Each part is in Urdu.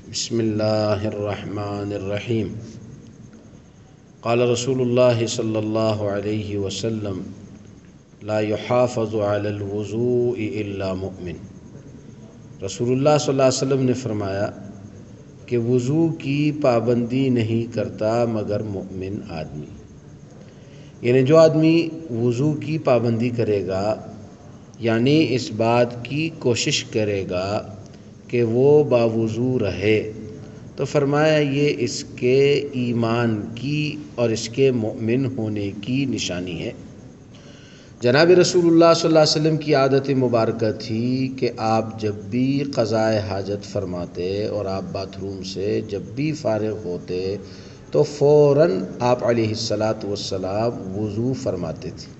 بسم اللہ الرحمن الرحیم قال رسول اللہ صلی اللہ علیہ وسلم لا يحافظ على الوضوء الا مؤمن۔ رسول اللہ صلی اللہ علیہ وسلم نے فرمایا کہ وضو کی پابندی نہیں کرتا مگر مؤمن آدمی، یعنی جو آدمی وضو کی پابندی کرے گا، یعنی اس بات کی کوشش کرے گا کہ وہ باوضو رہے، تو فرمایا یہ اس کے ایمان کی اور اس کے مؤمن ہونے کی نشانی ہے۔ جناب رسول اللہ صلی اللہ علیہ وسلم کی عادت مبارکہ تھی کہ آپ جب بھی قضائے حاجت فرماتے اور آپ باتھ روم سے جب بھی فارغ ہوتے تو فوراً آپ علیہ الصلاۃ والسلام وضو فرماتے تھے۔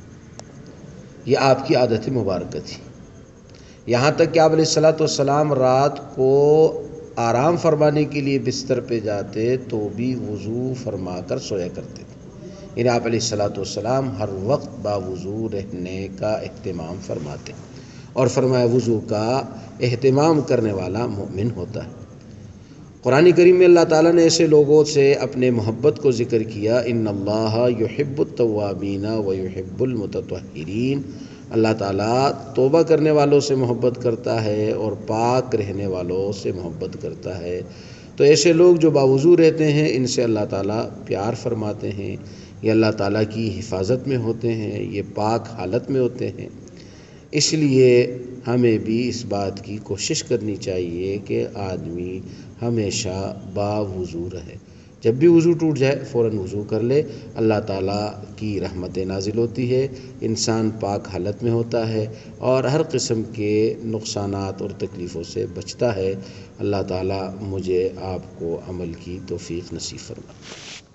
یہ آپ کی عادت مبارکہ تھی، یہاں تک کہ آپ علیہ الصلاۃ والسلام رات کو آرام فرمانے کے لیے بستر پہ جاتے تو بھی وضو فرما کر سویا کرتے تھے، یعنی آپ علیہ الصلاۃ والسلام ہر وقت باوضو رہنے کا اہتمام فرماتے، اور فرمایا وضو کا اہتمام کرنے والا مومن ہوتا ہے۔ قرآن کریم میں اللہ تعالیٰ نے ایسے لوگوں سے اپنے محبت کو ذکر کیا، ان اللہ یحب التوابین ویحب المتطہرین۔ اللہ تعالیٰ توبہ کرنے والوں سے محبت کرتا ہے اور پاک رہنے والوں سے محبت کرتا ہے۔ تو ایسے لوگ جو باوضو رہتے ہیں ان سے اللہ تعالیٰ پیار فرماتے ہیں، یہ اللہ تعالیٰ کی حفاظت میں ہوتے ہیں، یہ پاک حالت میں ہوتے ہیں۔ اس لیے ہمیں بھی اس بات کی کوشش کرنی چاہیے کہ آدمی ہمیشہ باوضو رہے، جب بھی وضو ٹوٹ جائے فوراً وضو کر لے۔ اللہ تعالیٰ کی رحمتیں نازل ہوتی ہے، انسان پاک حالت میں ہوتا ہے اور ہر قسم کے نقصانات اور تکلیفوں سے بچتا ہے۔ اللہ تعالیٰ مجھے آپ کو عمل کی توفیق نصیب فرمائے۔